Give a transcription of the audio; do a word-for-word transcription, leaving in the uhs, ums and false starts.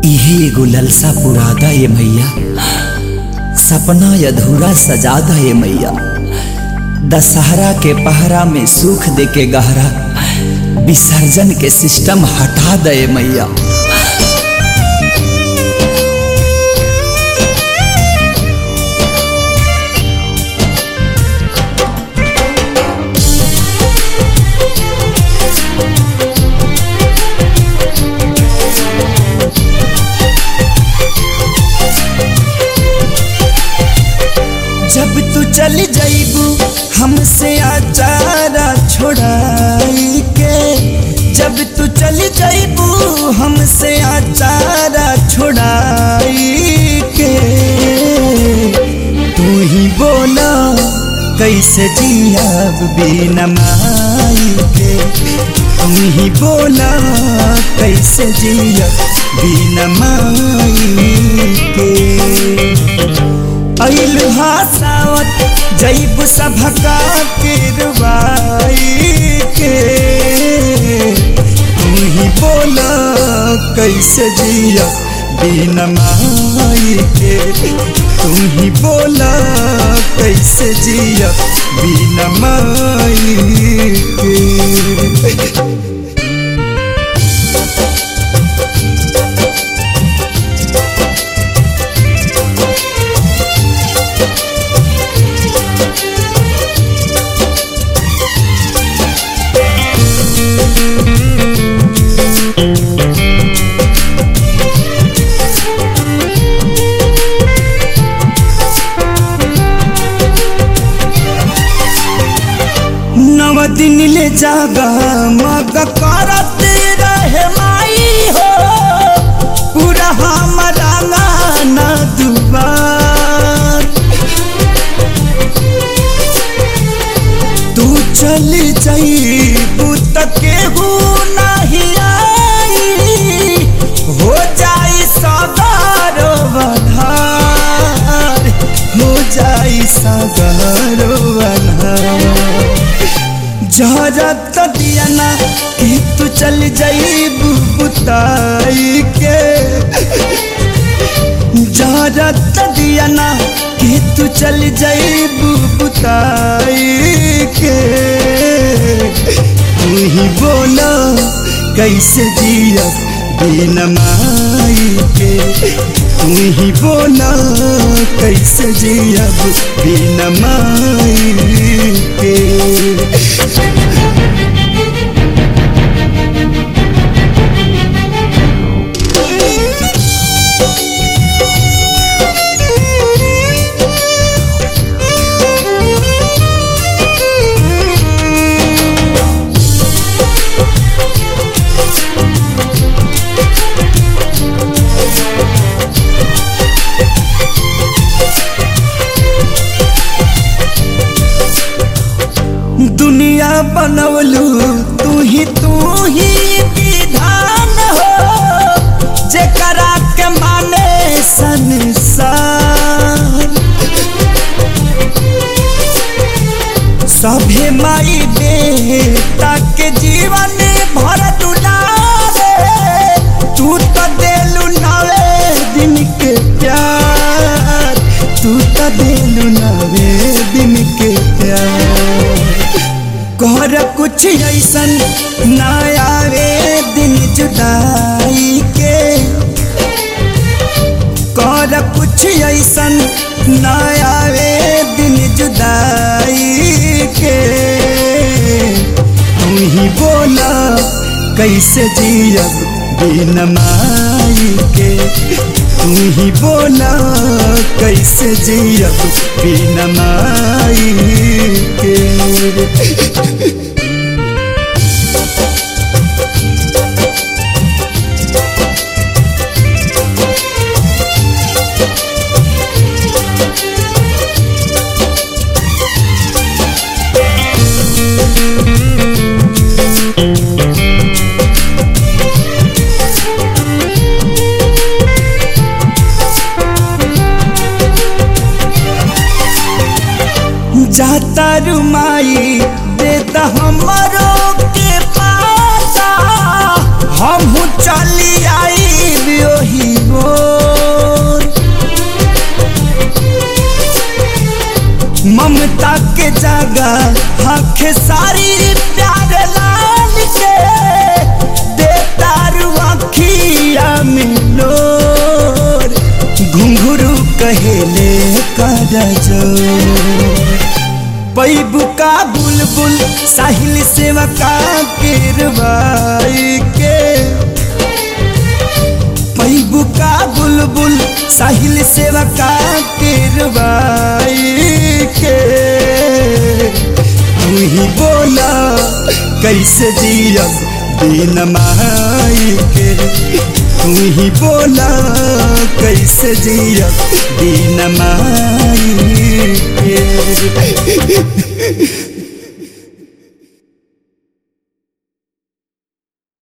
इहे एगो ललसा पुरादा ये मैया, सपना अधूरा सजादा ये मैया। दशहरा के पहरा में सुख दे के गहरा, विसर्जन के सिस्टम हटा दे मैया। जब तू चल जाइबू हमसे आचारा छोड़ाई के, जब तू चल जाइबू हमसे आचारा छोड़ाई के, तू ही बोला कैसे जियाब बिना माई के, तू ही बोला कैसे जियाब बिना माई के। अइलु हासावत जैब सभका किरवाई के, तू ही बोला कैसे जिया बिना माई के, तू ही बोला कैसे जिया बिना माई के। नव दिन ले जागा मग करत रहे माई हो, पूरा हमारा गाना दुबार। तू चल जाइबू त केहू नहीं आई, हो जाई सगारो बधार, हो जाई सगारो बधार। जहरत दिया ना कि तू चल जाइबू बुताई के, जहरत दिया ना कि तू चल जाइबू बुताई के, तू ही बोला कैसे जिया बिना माई के, तू ही बोला कैसे जिया बिना माई के। दुनिया बनवलू तू ही तू ही विधान हो, जेकरा के माने संसार। सभे माई बेटा के जीवन भर दुलारे, तू तो देलू नवे दिन के प्यार, तू तो देलू नवे दिन के प्यार। कर कुछ ऐसन ना आवे दिन जुदाई के, कर कुछ ऐसन ना आवे दिन जुदाई के, तू ही बोला कैसे जियब बिना माई के, तू ही बोला कैसे जियब बिना माई के। जाता रुमाई देता हमरो के पासा, हम चली आई ओही कर जो पैबू का बुलबुल साहिल सेवा का पेरवाई के पैबू का बुलबुल साहिल सेवा का पेरवाई के तू ही बोला कैसे जियब बिन माई के तू ही बोला कैसे जियब बिन माई के